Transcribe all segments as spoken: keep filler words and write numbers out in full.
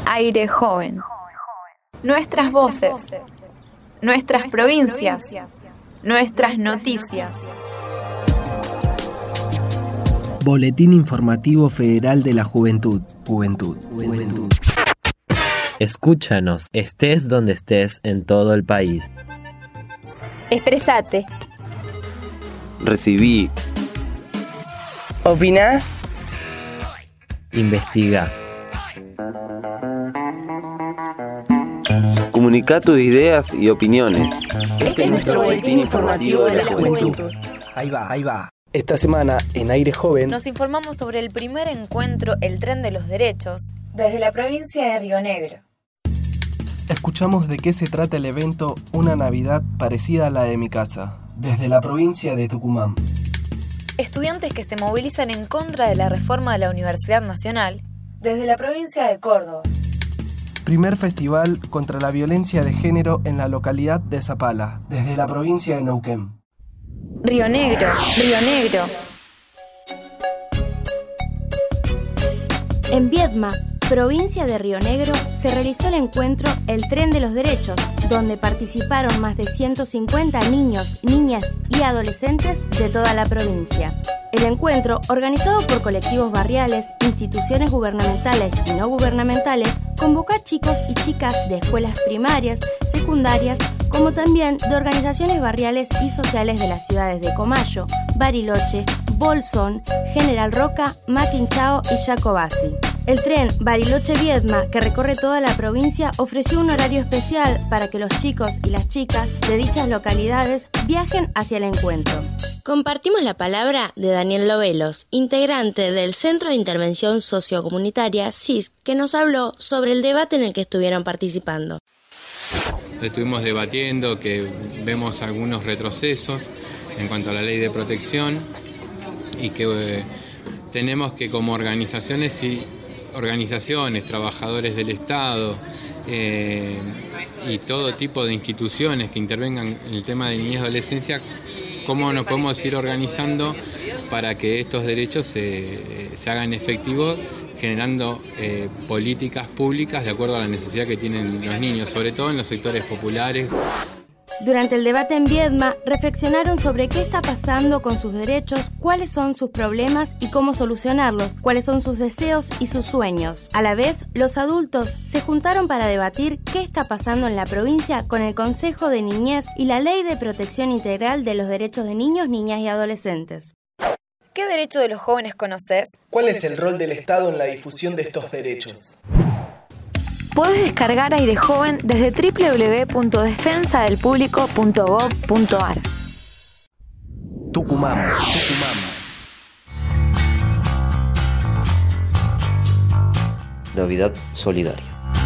Aire Joven. Nuestras voces, nuestras provincias, nuestras noticias. Boletín Informativo Federal de la Juventud. Juventud. Juventud. Escúchanos, estés donde estés en todo el país. Expresate. Recibí. Opina. Investiga. Comunica tus ideas y opiniones. Este es nuestro boletín informativo de la juventud. Ahí va, ahí va. Esta semana en Aire Joven nos informamos sobre el primer encuentro El Tren de los Derechos desde la provincia de Río Negro. escuchamos de qué se trata el evento Una Navidad parecida a la de mi casa, desde la provincia de Tucumán. Estudiantes que se movilizan en contra de la reforma de la Universidad Nacional desde la provincia de Córdoba. Primer festival contra la violencia de género en la localidad de Zapala, desde la provincia de Neuquén. Río Negro, Río Negro. En Viedma, provincia de Río Negro, se realizó el encuentro El Tren de los Derechos, donde participaron más de ciento cincuenta niños, niñas y adolescentes de toda la provincia. El encuentro, organizado por colectivos barriales, instituciones gubernamentales y no gubernamentales, convocó a chicos y chicas de escuelas primarias, secundarias, como también de organizaciones barriales y sociales de las ciudades de Comayo, Bariloche, Bolsón, General Roca, Maquinchao y Jacobasi. El tren Bariloche-Viedma, que recorre toda la provincia, ofreció un horario especial para que los chicos y las chicas de dichas localidades viajen hacia el encuentro. Compartimos la palabra de Daniel Lobelos, integrante del Centro de Intervención Sociocomunitaria C I S, que nos habló sobre el debate en el que estuvieron participando. Estuvimos debatiendo que vemos algunos retrocesos en cuanto a la ley de protección y que eh, tenemos que como organizaciones y organizaciones, trabajadores del Estado eh, y todo tipo de instituciones que intervengan en el tema de niñez y adolescencia, cómo nos podemos ir organizando para que estos derechos se, se hagan efectivos, generando eh, políticas públicas de acuerdo a la necesidad que tienen los niños, sobre todo en los sectores populares. Durante el debate en Viedma, reflexionaron sobre qué está pasando con sus derechos, cuáles son sus problemas y cómo solucionarlos, cuáles son sus deseos y sus sueños. A la vez, los adultos se juntaron para debatir qué está pasando en la provincia con el Consejo de Niñez y la Ley de Protección Integral de los Derechos de Niños, Niñas y Adolescentes. ¿Qué derecho de los jóvenes conoces? ¿Cuál es el rol del Estado en la difusión de estos derechos? Puedes descargar Aire Joven desde doble u doble u doble u punto defensa del público punto gob punto ar. Tucumán, Tucumán. Navidad Solidaria.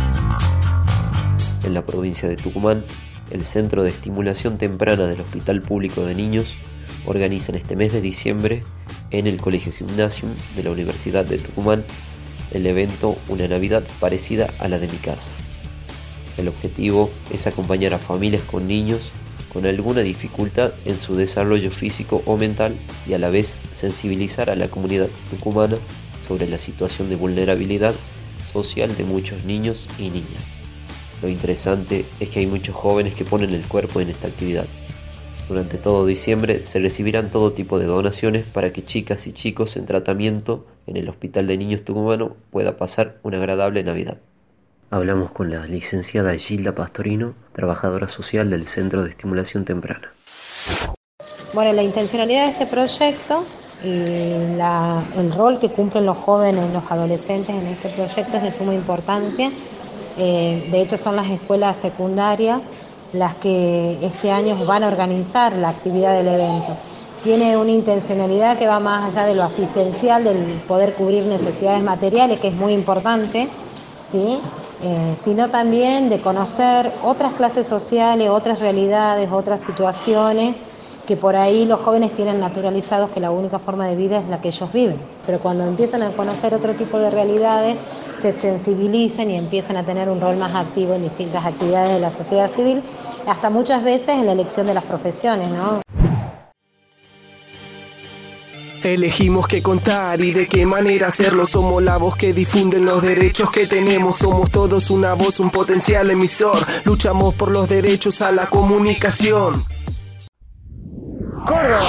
En la provincia de Tucumán, el Centro de Estimulación Temprana del Hospital Público de Niños organiza en este mes de diciembre en el Colegio Gymnasium de la Universidad de Tucumán el evento Una Navidad parecida a la de mi casa. El objetivo es acompañar a familias con niños con alguna dificultad en su desarrollo físico o mental y a la vez sensibilizar a la comunidad tucumana sobre la situación de vulnerabilidad social de muchos niños y niñas. Lo interesante es que hay muchos jóvenes que ponen el cuerpo en esta actividad. Durante todo diciembre se recibirán todo tipo de donaciones para que chicas y chicos en tratamiento en el Hospital de Niños Tucumano pueda pasar una agradable Navidad. Hablamos con la licenciada Gilda Pastorino, trabajadora social del Centro de Estimulación Temprana. Bueno, la intencionalidad de este proyecto y la, el rol que cumplen los jóvenes, los adolescentes en este proyecto es de suma importancia. Eh, de hecho, son las escuelas secundarias las que este año van a organizar la actividad del evento. Tiene una intencionalidad que va más allá de lo asistencial, del poder cubrir necesidades materiales, que es muy importante, ¿sí? Eh, sino también de conocer otras clases sociales, otras realidades, otras situaciones, que por ahí los jóvenes tienen naturalizados que la única forma de vida es la que ellos viven. Pero cuando empiezan a conocer otro tipo de realidades, se sensibilizan y empiezan a tener un rol más activo en distintas actividades de la sociedad civil, hasta muchas veces en la elección de las profesiones, ¿no? Elegimos qué contar y de qué manera hacerlo. Somos la voz que difunden los derechos que tenemos. Somos todos una voz, un potencial emisor. Luchamos por los derechos a la comunicación. Córdoba.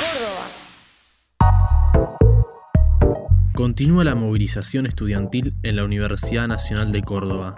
Continúa la movilización estudiantil en la Universidad Nacional de Córdoba.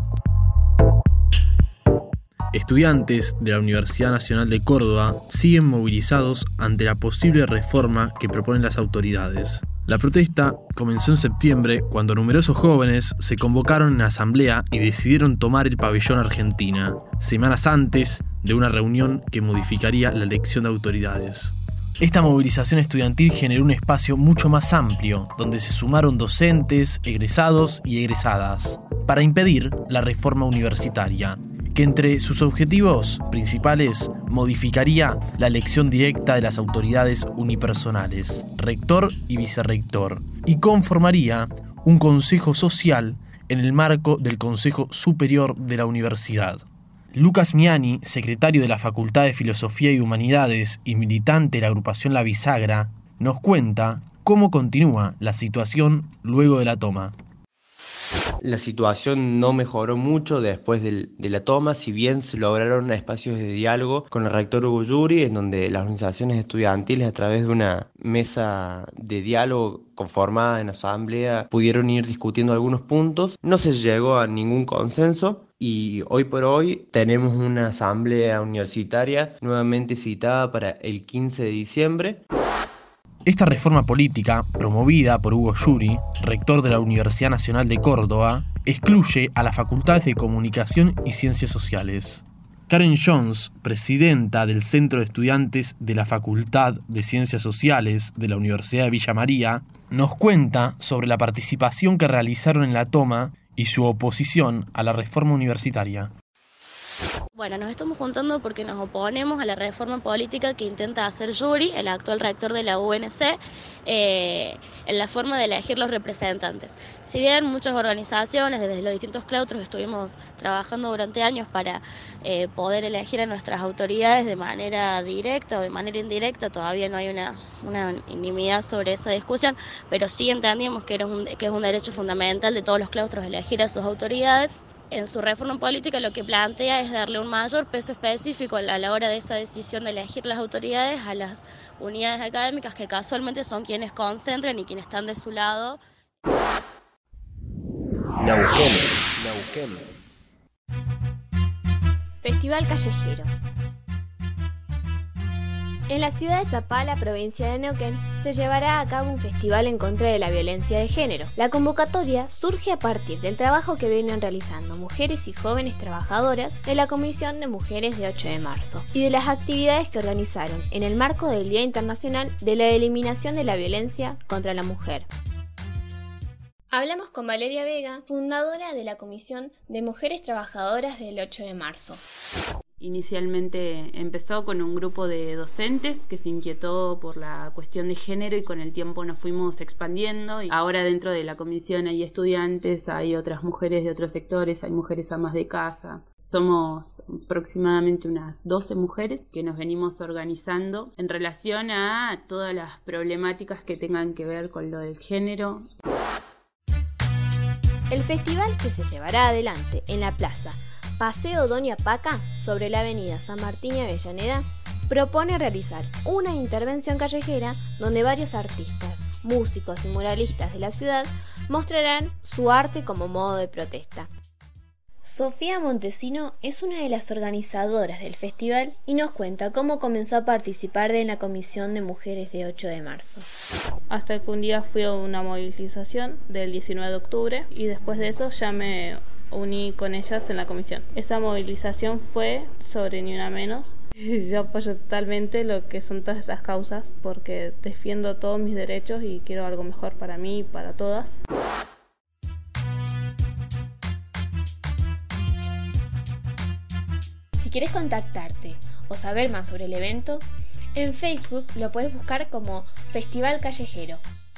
Estudiantes de la Universidad Nacional de Córdoba siguen movilizados ante la posible reforma que proponen las autoridades. La protesta comenzó en septiembre cuando numerosos jóvenes se convocaron en asamblea y decidieron tomar el pabellón Argentina, semanas antes de una reunión que modificaría la elección de autoridades. Esta movilización estudiantil generó un espacio mucho más amplio, donde se sumaron docentes, egresados y egresadas, para impedir la reforma universitaria, que entre sus objetivos principales modificaría la elección directa de las autoridades unipersonales, rector y vicerrector, y conformaría un consejo social en el marco del Consejo Superior de la Universidad. Lucas Miani, secretario de la Facultad de Filosofía y Humanidades y militante de la agrupación La Bisagra, nos cuenta cómo continúa la situación luego de la toma. La situación no mejoró mucho después del, de la toma, si bien se lograron espacios de diálogo con el rector Hugo Yuri, en donde las organizaciones estudiantiles, a través de una mesa de diálogo conformada en asamblea, pudieron ir discutiendo algunos puntos. No se llegó a ningún consenso y hoy por hoy tenemos una asamblea universitaria nuevamente citada para el quince de diciembre. Esta reforma política, promovida por Hugo Yuri, rector de la Universidad Nacional de Córdoba, excluye a las facultades de Comunicación y Ciencias Sociales. Karen Jones, presidenta del Centro de Estudiantes de la Facultad de Ciencias Sociales de la Universidad de Villa María, nos cuenta sobre la participación que realizaron en la toma y su oposición a la reforma universitaria. Bueno, nos estamos juntando porque nos oponemos a la reforma política que intenta hacer Yuri, el actual rector de la U N C, eh, en la forma de elegir los representantes. Si bien muchas organizaciones, desde los distintos claustros, estuvimos trabajando durante años para eh, poder elegir a nuestras autoridades de manera directa o de manera indirecta, todavía no hay una, una unanimidad sobre esa discusión, pero sí entendíamos que, era un, que es un derecho fundamental de todos los claustros elegir a sus autoridades. En su reforma política lo que plantea es darle un mayor peso específico a la hora de esa decisión de elegir las autoridades a las unidades académicas que casualmente son quienes concentran y quienes están de su lado. Neuquén, Neuquén. Festival Callejero. En la ciudad de Zapala, provincia de Neuquén, se llevará a cabo un festival en contra de la violencia de género. La convocatoria surge a partir del trabajo que vienen realizando mujeres y jóvenes trabajadoras de la Comisión de Mujeres de ocho de marzo y de las actividades que organizaron en el marco del Día Internacional de la Eliminación de la Violencia contra la Mujer. Hablamos con Valeria Vega, fundadora de la Comisión de Mujeres Trabajadoras del ocho de marzo. Inicialmente empezó con un grupo de docentes que se inquietó por la cuestión de género y con el tiempo nos fuimos expandiendo. Y ahora dentro de la comisión hay estudiantes, hay otras mujeres de otros sectores, hay mujeres amas de casa. Somos aproximadamente unas doce mujeres que nos venimos organizando en relación a todas las problemáticas que tengan que ver con lo del género. El festival, que se llevará adelante en la plaza Paseo Doña Paca, sobre la avenida San Martín y Avellaneda, propone realizar una intervención callejera donde varios artistas, músicos y muralistas de la ciudad mostrarán su arte como modo de protesta. Sofía Montesino es una de las organizadoras del festival y nos cuenta cómo comenzó a participar de la Comisión de Mujeres de ocho de marzo. Hasta que un día fui a una movilización del diecinueve de octubre y después de eso ya me uní con ellas en la comisión. Esa movilización fue sobre Ni Una Menos. Yo apoyo totalmente lo que son todas esas causas porque defiendo todos mis derechos y quiero algo mejor para mí y para todas. Si quieres contactarte o saber más sobre el evento, en Facebook lo puedes buscar como Festival Callejero.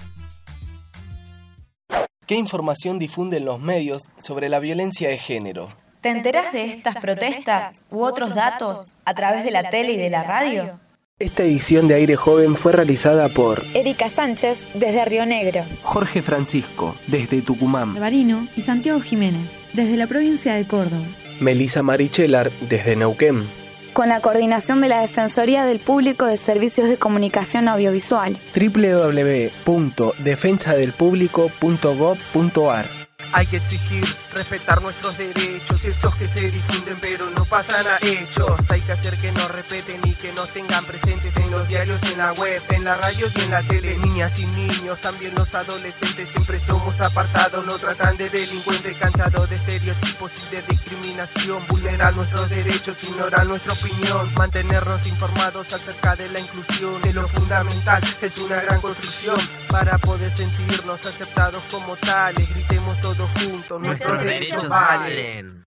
¿Qué información difunden los medios sobre la violencia de género? ¿Te enterás de estas protestas u otros datos a través de la tele y de la radio? Esta edición de Aire Joven fue realizada por Erika Sánchez, desde Río Negro. Jorge Francisco, desde Tucumán. Barbarino y Santiago Jiménez, desde la provincia de Córdoba. Melissa Marichelar, desde Neuquén. Con la coordinación de la Defensoría del Público de Servicios de Comunicación Audiovisual. doble u doble u doble u punto defensa del público punto gob punto ar. Hay que exigir, respetar nuestros derechos, esos que se difunden pero no pasan a hechos. Hay que hacer que nos respeten y que nos tengan presentes en los diarios, en la web, en la radio y en la tele. Niñas y niños, también los adolescentes, siempre somos apartados. No tratan de delincuentes, cansados de estereotipos y de discriminación. Vulnerar nuestros derechos, ignorar nuestra opinión. Mantenernos informados acerca de la inclusión, de lo fundamental, es una gran construcción. Para poder sentirnos aceptados como tales, gritemos todos juntos, nuestros, nuestros derechos valen.